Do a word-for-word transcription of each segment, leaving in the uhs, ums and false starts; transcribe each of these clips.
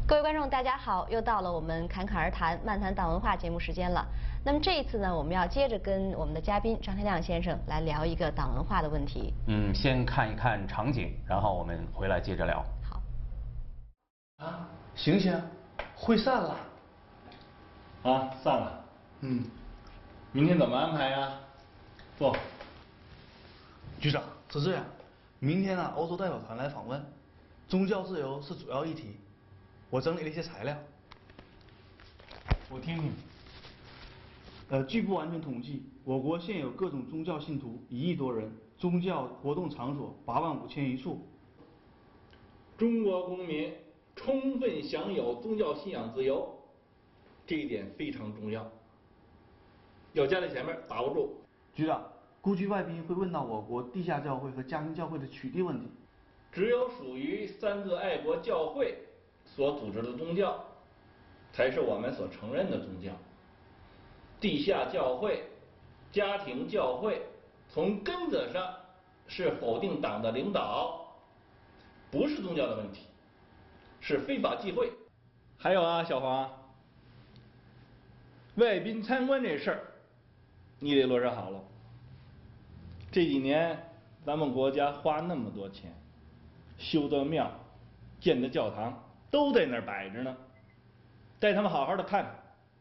各位观众，大家好，又到了我们侃侃而谈、漫谈党文化节目时间了。那么这一次呢，我们要接着跟我们的嘉宾张天亮先生来聊一个党文化的问题。 嗯，先看一看场景，然后我们回来接着聊。 好。 啊，醒醒，会散了。 啊，散了。 嗯。 明天怎么安排呀？坐。 局长，是这样，明天呢，欧洲代表团来访问，宗教自由是主要议题。我整理了一些材料， 我听听。 呃，据不完全统计，我国现有各种宗教信徒一亿多人，宗教活动场所八万五千余处。 中国公民充分享有宗教信仰自由，这一点非常重要，要加在前面，把握住。 局长，估计外宾会问到我国地下教会和家庭教会的取缔问题。 只有属于三个爱国教会所组织的宗教，才是我们所承认的宗教。地下教会、家庭教会，从根子上是否定党的领导，不是宗教的问题，是非法忌讳。还有啊，小黄，外宾参观这事儿，你得落实好了。这几年咱们国家花那么多钱，修的庙、建的教堂都在那儿摆着呢，带他们好好的看。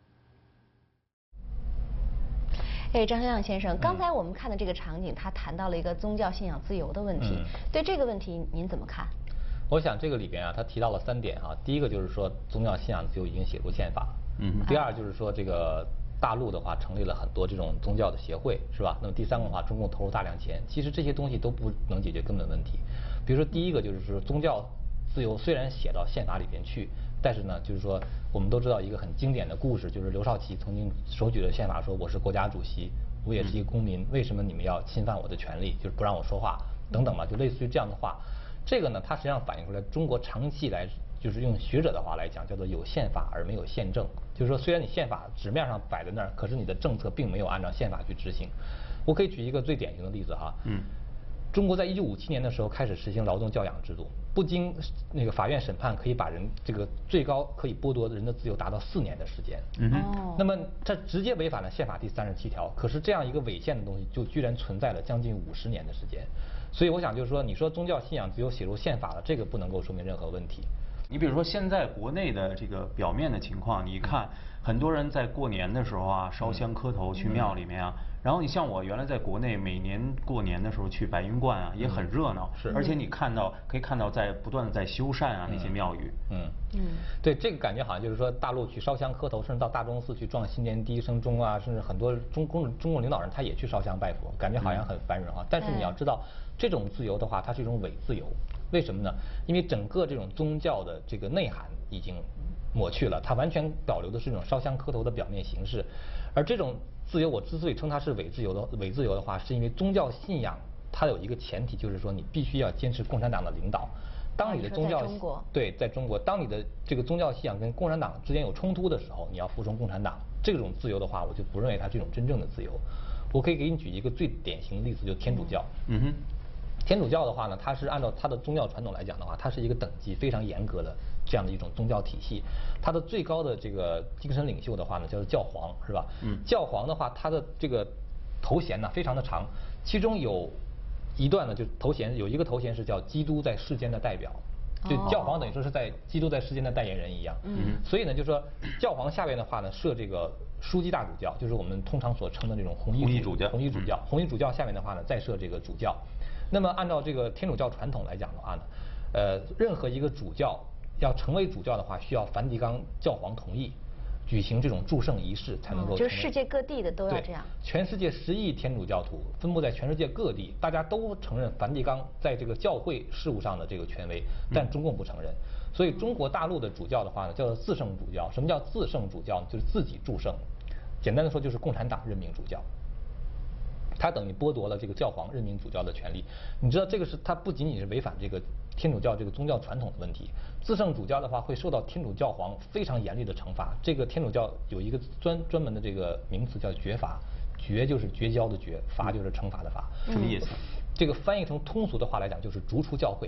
哎，张天亮先生，刚才我们看的这个场景，他谈到了一个宗教信仰自由的问题。嗯、对这个问题您怎么看？ 我想这个里边啊，他提到了三点啊。第一个就是说，宗教信仰自由已经写入宪法。嗯。第二就是说，这个大陆的话成立了很多这种宗教的协会，是吧？那么第三个的话，中共投入大量钱，其实这些东西都不能解决根本问题。比如说第一个就是说，宗教自由虽然写到宪法里边去，但是呢，就是说我们都知道一个很经典的故事，就是刘少奇曾经手举着宪法说我是国家主席，我也是一个公民，为什么你们要侵犯我的权利，就是不让我说话等等嘛，就类似于这样的话。这个呢，它实际上反映出来中国长期以来，就是用学者的话来讲，叫做有宪法而没有宪政。就是说，虽然你宪法纸面上摆在那儿，可是你的政策并没有按照宪法去执行。我可以举一个最典型的例子哈，嗯，中国在一九五七年的时候开始实行劳动教养制度，不经那个法院审判，可以把人这个最高可以剥夺人的自由达到四年的时间。嗯哼，那么这直接违反了宪法第三十七条。可是这样一个违宪的东西，就居然存在了将近五十年的时间。所以我想就是说，你说宗教信仰自由写入宪法了，这个不能够说明任何问题。 你比如说现在国内的这个表面的情况，你看很多人在过年的时候啊烧香磕头去庙里面啊，然后你像我原来在国内每年过年的时候去白云观啊也很热闹，是，而且你看到可以看到在不断的在修缮啊那些庙宇， 嗯嗯，对，这个感觉好像就是说大陆去烧香磕头，甚至到大钟寺去撞新年第一声钟啊，甚至很多中共中共领导人他也去烧香拜佛，感觉好像很繁荣啊。但是你要知道，这种自由的话，它是一种伪自由。为什么呢？因为整个这种宗教的这个内涵已经抹去了，它完全保留的是一种烧香磕头的表面形式。而这种自由，我之所以称它是伪自由的伪自由的话，是因为宗教信仰它有一个前提，就是说你必须要坚持共产党的领导。当你的宗教对在中国，当你的这个宗教信仰跟共产党之间有冲突的时候，你要服从共产党。这种自由的话，我就不认为它是一种真正的自由。我可以给你举一个最典型的例子，就是天主教。嗯哼。天主教的话呢，它是按照它的宗教传统来讲的话，它是一个等级非常严格的这样的一种宗教体系。它的最高的这个精神领袖的话呢，叫做教皇，是吧？嗯。教皇的话，他的这个头衔呢非常的长，其中有一段呢，就头衔有一个头衔是叫基督在世间的代表，就教皇等于说是在基督在世间的代言人一样。嗯。所以呢，就是说教皇下边的话呢，设这个枢机大主教，就是我们通常所称的这种红衣主教。红衣主教，红衣主教下面的话呢，再设这个主教。那么按照这个天主教传统来讲的话呢，呃，任何一个主教要成为主教的话，需要梵蒂冈教皇同意，举行这种祝圣仪式才能够。 就是世界各地的都要这样。 全世界十亿天主教徒分布在全世界各地，大家都承认梵蒂冈在这个教会事务上的这个权威，但中共不承认。所以中国大陆的主教的话呢，叫做自圣主教。什么叫自圣主教呢？就是自己祝圣。简单的说，就是共产党任命主教。他等于剥夺了这个教皇任命主教的权利。你知道这个是他不仅仅是违反这个天主教这个宗教传统的问题，自圣主教的话会受到天主教皇非常严厉的惩罚。这个天主教有一个专专门的这个名词叫绝罚，绝就是绝交的绝，罚就是惩罚的罚。 什么意思？ 这个翻译成通俗的话来讲就是逐出教会。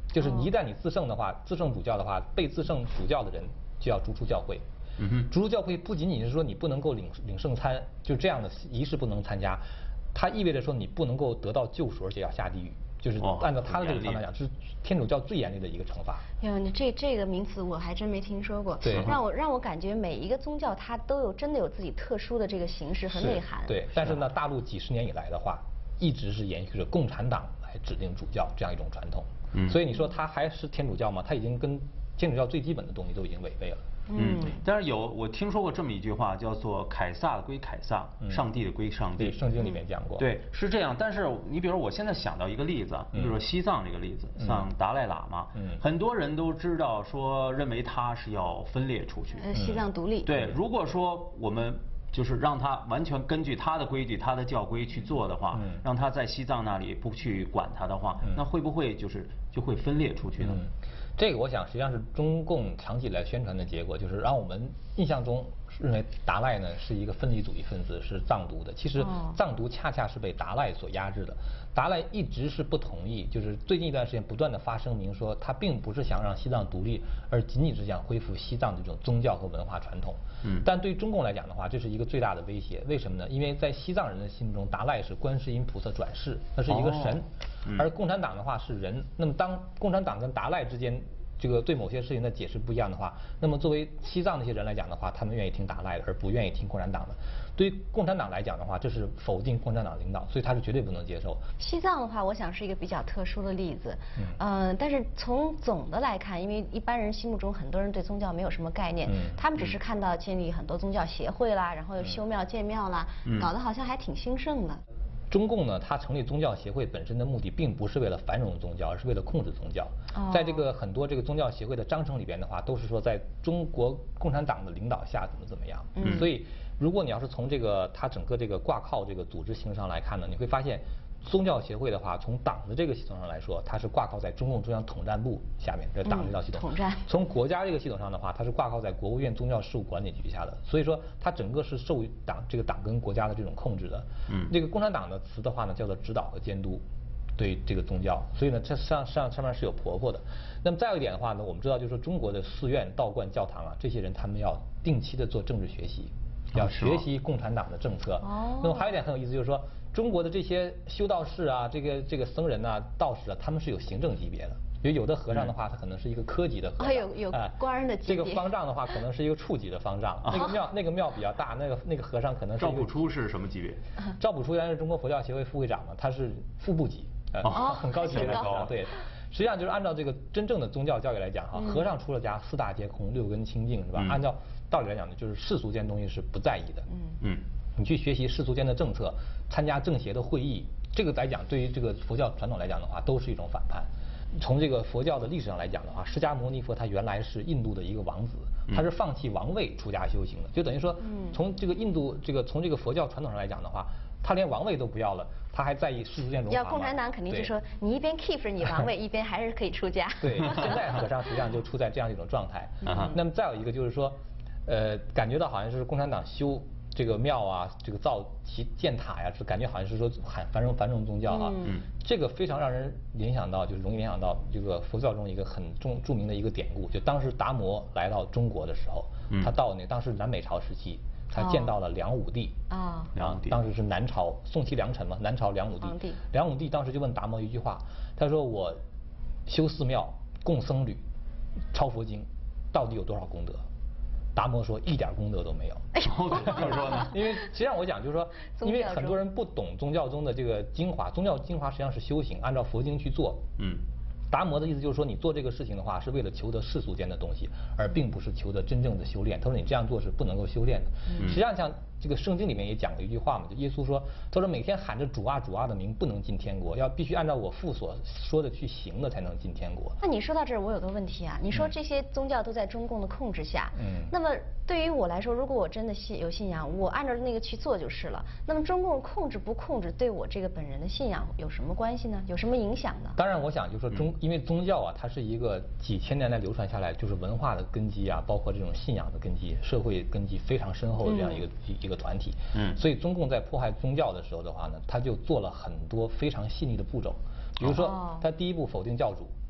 就是你一旦你自圣的话，自圣主教的话，被自圣主教的人就要逐出教会。 嗯哼， 逐出教会不仅仅是说你不能够领领圣餐，就这样的仪式不能参加，它意味着说你不能够得到救赎，而且要下地狱。就是按照他的这个方法讲，这是天主教最严厉的一个惩罚。 哟，你这这个名词我还真没听说过。 对， 让我让我感觉每一个宗教它都有真的有自己特殊的这个形式和内涵。 对，但是呢，大陆几十年以来的话，一直是延续着共产党来指定主教这样一种传统。嗯，所以你说它还是天主教吗？它已经跟天主教最基本的东西都已经违背了。 嗯，但是有我听说过这么一句话，叫做“凯撒的归凯撒，嗯、上帝的归上帝”。 对，圣经里面讲过。 对，是这样。但是你比如我现在想到一个例子，你比如说西藏这个例子，嗯、像达赖喇嘛，嗯，很多人都知道说认为他是要分裂出去， 呃，西藏独立。 对，如果说我们就是让他完全根据他的规矩、他的教规去做的话，嗯、让他在西藏那里不去管他的话，嗯、那会不会就是就会分裂出去呢？ 嗯这个我想实际上是中共长期以来宣传的结果，就是让我们印象中认为达赖呢是一个分离主义分子，是藏独的。其实藏独恰恰是被达赖所压制的。达赖一直是不同意，就是最近一段时间不断的发声明说，他并不是想让西藏独立，而仅仅是想恢复西藏的这种宗教和文化传统。嗯，但对中共来讲的话，这是一个最大的威胁。为什么呢？因为在西藏人的心目中，达赖是观世音菩萨转世，那是一个神。哦嗯、而共产党的话是人。那么当共产党跟达赖之间这个对某些事情的解释不一样的话，那么作为西藏那些人来讲的话，他们愿意听达赖的，而不愿意听共产党的。对于共产党来讲的话，这是否定共产党领导，所以他是绝对不能接受。 西藏的话，我想是一个比较特殊的例子。嗯。呃，但是从总的来看，因为一般人心目中很多人对宗教没有什么概念，嗯、他们只是看到建立很多宗教协会啦，然后又修庙建庙啦，嗯、搞得好像还挺兴盛的。 中共呢，它成立宗教协会本身的目的，并不是为了繁荣宗教，而是为了控制宗教。哦、在这个很多这个宗教协会的章程里边的话，都是说在中国共产党的领导下怎么怎么样。嗯、所以，如果你要是从这个它整个这个挂靠这个组织形式上来看呢，你会发现，宗教协会的话，从党的这个系统上来说，它是挂靠在中共中央统战部下面，这党这套系统。 统战。 从国家这个系统上的话，它是挂靠在国务院宗教事务管理局下的，所以说它整个是受党这个党跟国家的这种控制的。嗯。这个共产党的词的话呢，叫做指导和监督，对这个宗教，所以呢，这上上上面是有婆婆的。那么再有一点的话呢，我们知道就是说中国的寺院、道观、教堂啊，这些人他们要定期的做政治学习，要学习共产党的政策。哦。那么还有一点很有意思，就是说。中国的这些修道士啊，这个这个僧人啊、道士啊，他们是有行政级别的。有有的和尚的话，他可能是一个科级的和尚， 哦、有有官人的级别。 这个方丈的话，可能是一个处级的方丈。那个庙那个庙比较大，那个那个和尚可能是。 赵朴初是什么级别？ 赵朴初原来是中国佛教协会副会长嘛，他是副部级，呃， 哦、 很高级别的和尚。对，实际上就是按照这个真正的宗教教育来讲哈，和尚出了家，四大皆空，六根清净是吧？嗯、按照道理来讲呢，就是世俗间东西是不在意的。嗯嗯。你去学习世俗间的政策，参加政协的会议，这个来讲，对于这个佛教传统来讲的话，都是一种反叛。从这个佛教的历史上来讲的话，释迦牟尼佛他原来是印度的一个王子，他是放弃王位出家修行的，就等于说，从这个印度这个从这个佛教传统上来讲的话，他连王位都不要了，他还在意世俗间荣华。 要共产党肯定就说，你一边 keep 着你王位，一边还是可以出家。 对，现在和尚实际上就处在这样一种状态。那么再有一个就是说，呃，感觉到好像是共产党修。这个庙啊，这个造其建塔呀，是感觉好像是说很繁荣繁荣宗教啊。嗯。这个非常让人联想到，就是容易联想到这个佛教中一个很重著名的一个典故，就当时达摩来到中国的时候，嗯、他到那当时南北朝时期，他见到了梁武帝。啊。梁武帝。当时是南朝宋齐梁陈嘛，南朝梁武帝。 皇帝。 梁武帝当时就问达摩一句话，他说：“我修寺庙、供僧侣、抄佛经，到底有多少功德？”达摩说一点功德都没有。 哎呦，怎么说呢？ 因为实际上我讲就是说，因为很多人不懂宗教中的这个精华，宗教精华实际上是修行，按照佛经去做。嗯。达摩的意思就是说，你做这个事情的话，是为了求得世俗间的东西，而并不是求得真正的修炼。他说你这样做是不能够修炼的。嗯、实际上像这个圣经里面也讲了一句话嘛，就耶稣说，他说每天喊着主啊主啊的名不能进天国，要必须按照我父所说的去行的才能进天国。 那你说到这儿，我有个问题啊，你说这些宗教都在中共的控制下，嗯，那么对于我来说，如果我真的信有信仰，我按照那个去做就是了。那么中共控制不控制，对我这个本人的信仰有什么关系呢？有什么影响呢？ 当然，我想就是说中，因为宗教啊，它是一个几千年来流传下来，就是文化的根基啊，包括这种信仰的根基、社会根基非常深厚的这样一个、嗯、一个团体。嗯。所以中共在迫害宗教的时候的话呢，他就做了很多非常细腻的步骤，比如说，他第一步否定教主。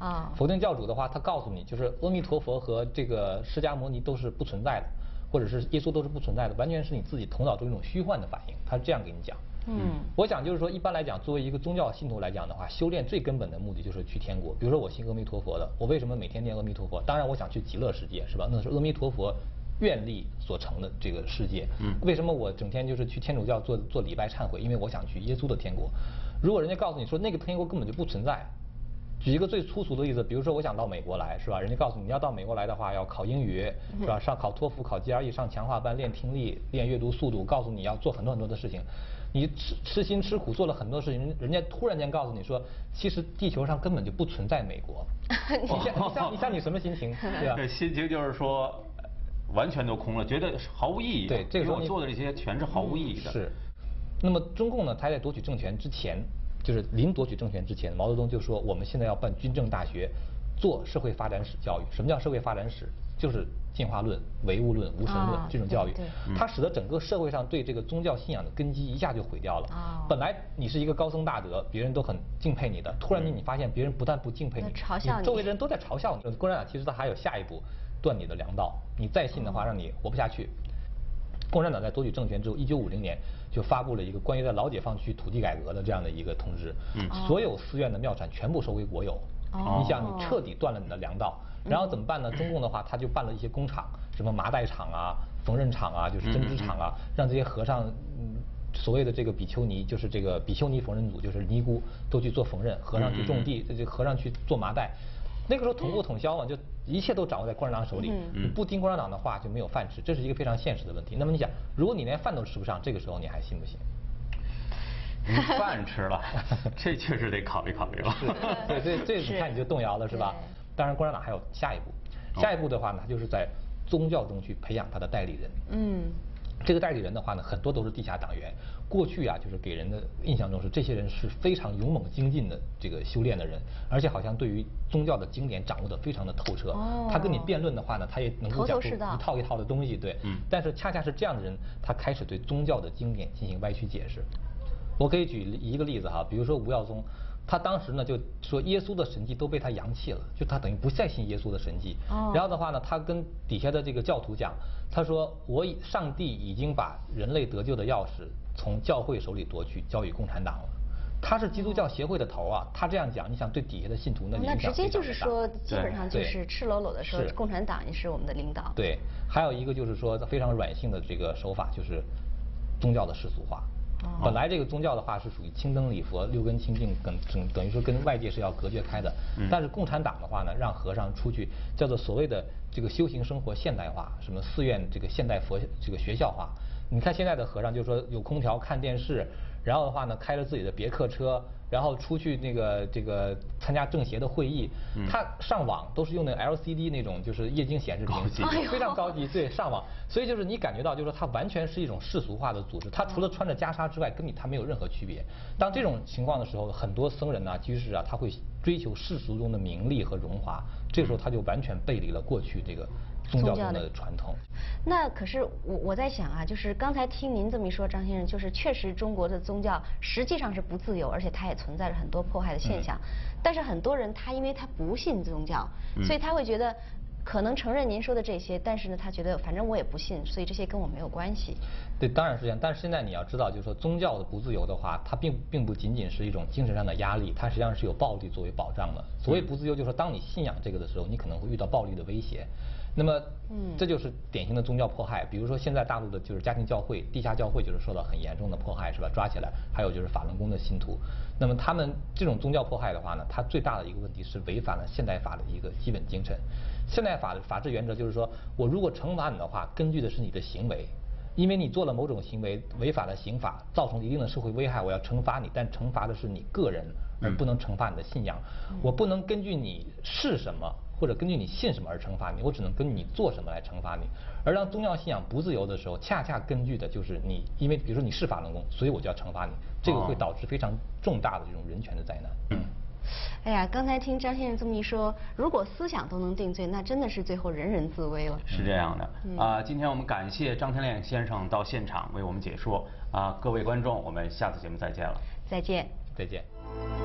啊。 否定教主的话，他告诉你，就是阿弥陀佛和这个释迦牟尼都是不存在的，或者是耶稣都是不存在的，完全是你自己头脑中一种虚幻的反应。他是这样给你讲。 嗯， 我想就是说，一般来讲，作为一个宗教信徒来讲的话，修炼最根本的目的就是去天国。比如说我信阿弥陀佛的，我为什么每天念阿弥陀佛？当然我想去极乐世界，是吧？那是阿弥陀佛愿力所成的这个世界。嗯，为什么我整天就是去天主教做做礼拜忏悔？因为我想去耶稣的天国。如果人家告诉你说那个天国根本就不存在，举一个最粗俗的例子，比如说我想到美国来，是吧？人家告诉你，你要到美国来的话，要考英语，是吧？上考托福、考 G R E， 上强化班，练听力、练阅读速度，告诉你要做很多很多的事情。你吃吃辛吃苦做了很多事情，人家突然间告诉你说，其实地球上根本就不存在美国。你像你像你像你什么心情？对吧？ 对，心情就是说，完全都空了，觉得毫无意义。 对，这个时候我做的这些全是毫无意义的。 是。那么中共呢，他在夺取政权之前，就是临夺取政权之前，毛泽东就说，我们现在要办军政大学，做社会发展史教育。什么叫社会发展史？就是进化论、唯物论、无神论这种教育，它使得整个社会上对这个宗教信仰的根基一下就毁掉了。本来你是一个高僧大德，别人都很敬佩你的，突然间你发现别人不但不敬佩你， 嘲笑你， 周围的人都在嘲笑你。共产党其实它还有下一步，断你的粮道，你再信的话，让你活不下去。共产党在夺取政权之后，一九五零年就发布了一个关于在老解放区土地改革的这样的一个通知，所有寺院的庙产全部收为国有。你想，你彻底断了你的粮道。然后怎么办呢？中共的话，他就办了一些工厂，什么麻袋厂啊、缝纫厂啊，就是针织厂啊，让这些和尚，嗯，所谓的这个比丘尼，就是这个比丘尼缝纫组，就是尼姑，都去做缝纫，和尚去种地，这和尚去做麻袋。那个时候统不统销嘛，就一切都掌握在共产党手里。你不听共产党的话，就没有饭吃，这是一个非常现实的问题。那么你想，如果你连饭都吃不上，这个时候你还信不信？ 饭吃了，这确实得考虑考虑了。 对，这这你看你就动摇了是吧？当然，共产党还有下一步，下一步的话呢，就是在宗教中去培养他的代理人。嗯，这个代理人的话呢，很多都是地下党员。过去啊，就是给人的印象中是这些人是非常勇猛精进的这个修炼的人，而且好像对于宗教的经典掌握的非常的透彻。哦，他跟你辩论的话呢，他也能够讲出一套一套的东西。对，嗯。但是恰恰是这样的人，他开始对宗教的经典进行歪曲解释。我可以举一个例子哈，比如说吴耀宗。他当时呢就说耶稣的神迹都被他扬弃了，就他等于不再信耶稣的神迹。哦。然后的话呢，他跟底下的这个教徒讲，他说我上帝已经把人类得救的钥匙从教会手里夺去，交予共产党了。他是基督教协会的头啊，他这样讲，你想对底下的信徒那影响非常大。 那直接就是说，基本上就是赤裸裸的说，共产党也是我们的领导。 对，还有一个就是说非常软性的这个手法，就是宗教的世俗化。本来这个宗教的话是属于清灯礼佛、六根清净，跟等等于说跟外界是要隔绝开的。但是共产党的话呢，让和尚出去叫做所谓的这个修行生活现代化，什么寺院这个现代佛这个学校化。你看现在的和尚就是说有空调看电视，然后的话呢开着自己的别克车，然后出去那个这个参加政协的会议，嗯、他上网都是用那 L C D 那种就是液晶显示屏，非常高级，对，上网。所以就是你感觉到就是说它完全是一种世俗化的组织，它除了穿着袈裟之外，跟你它没有任何区别。当这种情况的时候，很多僧人啊、居士啊，他会追求世俗中的名利和荣华，这个时候他就完全背离了过去这个宗教中的传统。 那可是我我在想啊，就是刚才听您这么一说，张先生，就是确实中国的宗教实际上是不自由，而且它也存在着很多迫害的现象。嗯、但是很多人他因为他不信宗教，嗯、所以他会觉得。可能承认您说的这些，但是呢，他觉得反正我也不信，所以这些跟我没有关系。 对，当然是这样。但是现在你要知道，就是说宗教的不自由的话，它并并不仅仅是一种精神上的压力，它实际上是有暴力作为保障的。所谓不自由，就是说当你信仰这个的时候，你可能会遇到暴力的威胁。那么，嗯，这就是典型的宗教迫害。比如说现在大陆的就是家庭教会、地下教会，就是受到很严重的迫害，是吧？抓起来。还有就是法轮功的信徒。那么他们这种宗教迫害的话呢，它最大的一个问题是违反了现代法的一个基本精神。现代法的法治原则就是说，我如果惩罚你的话，根据的是你的行为，因为你做了某种行为，违反了刑法，造成一定的社会危害，我要惩罚你，但惩罚的是你个人，而不能惩罚你的信仰。嗯、我不能根据你是什么或者根据你信什么而惩罚你，我只能根据你做什么来惩罚你。而当宗教信仰不自由的时候，恰恰根据的就是你，因为比如说你是法轮功，所以我就要惩罚你，这个会导致非常重大的这种人权的灾难。嗯。 哎呀，刚才听张先生这么一说，如果思想都能定罪，那真的是最后人人自危了。 是这样的，嗯、啊，今天我们感谢张天亮先生到现场为我们解说，啊，各位观众，我们下次节目再见了。 再见。 再见。